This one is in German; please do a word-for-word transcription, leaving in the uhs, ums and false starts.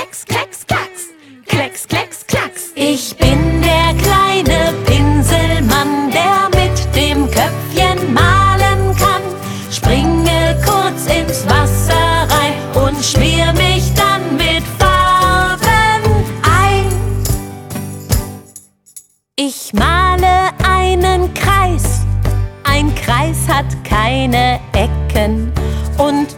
Klecks, klecks, klacks. Klecks, klecks, klacks. Ich bin der kleine Pinselmann, der mit dem Köpfchen malen kann. Springe kurz ins Wasser rein und schmier mich dann mit Farben ein. Ich male einen Kreis. Ein Kreis hat keine Ecken und